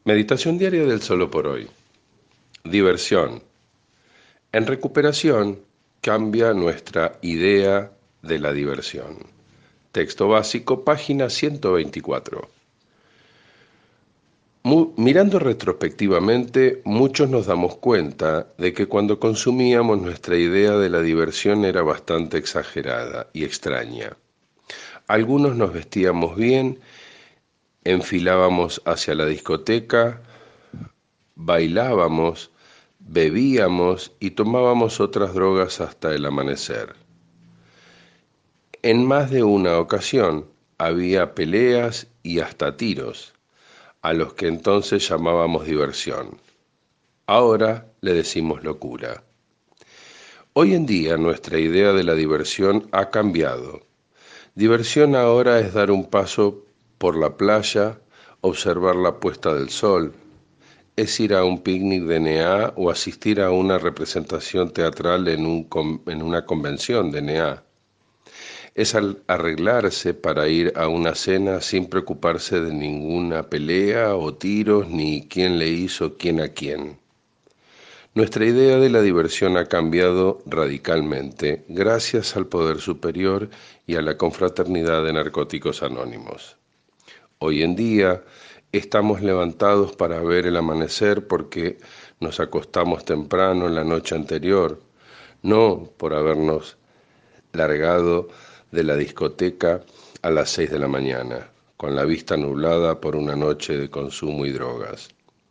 Meditación diaria del solo por hoy. Diversión. En recuperación cambia nuestra idea de la diversión. Texto básico, página 124. Mirando retrospectivamente, muchos nos damos cuenta de que cuando consumíamos nuestra idea de la diversión era bastante exagerada y extraña. Algunos nos vestíamos bien, enfilábamos hacia la discoteca, bailábamos, bebíamos y tomábamos otras drogas hasta el amanecer. En más de una ocasión había peleas y hasta tiros, a los que entonces llamábamos diversión. Ahora le decimos locura. Hoy en día nuestra idea de la diversión ha cambiado. Diversión ahora es dar un paso por la playa, observar la puesta del sol, es ir a un picnic de NEA o asistir a una representación teatral en una convención de NEA. Es arreglarse para ir a una cena sin preocuparse de ninguna pelea o tiros ni quién le hizo quién a quién. Nuestra idea de la diversión ha cambiado radicalmente gracias al poder superior y a la confraternidad de Narcóticos Anónimos. Hoy en día estamos levantados para ver el amanecer porque nos acostamos temprano en la noche anterior, no por habernos largado de la discoteca a las 6 de la mañana, con la vista nublada por una noche de consumo y drogas.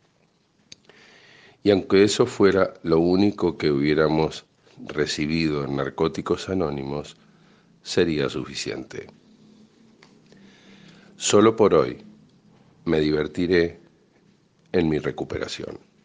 Y aunque eso fuera lo único que hubiéramos recibido en Narcóticos Anónimos, sería suficiente. Solo por hoy me divertiré en mi recuperación.